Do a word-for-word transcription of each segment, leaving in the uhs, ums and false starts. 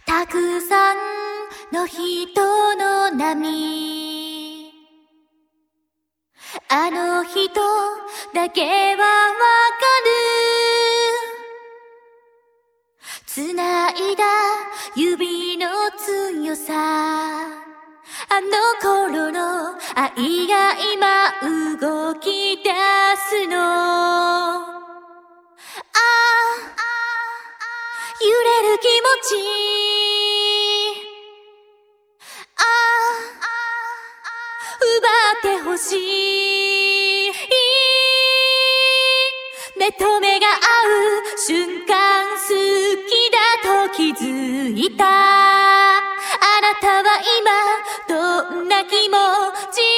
たくさんの人の波、あの人だけはわかる。繋いだ指の強さ、あの頃の愛が今動き出すの。ああ、揺れる気持ち、ああ、奪ってほしい。目と目が合う瞬間、好きだと気づいた。あなたは今どんな気持ちで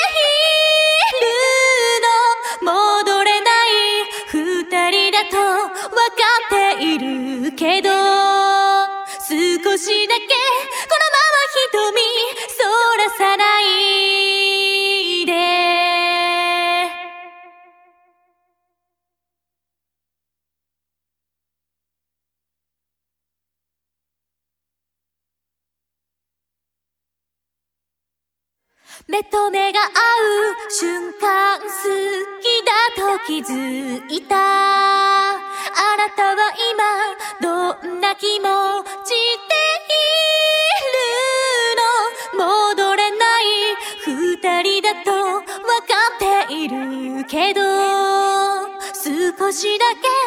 いるの。戻れない二人だとわかっているけど、少しだけこのまま瞳そらさないで。目と目が合う瞬間、好きだと気づいた。あなたは今どんな気持ちでいるの。戻れない二人だとわかっているけど、少しだけ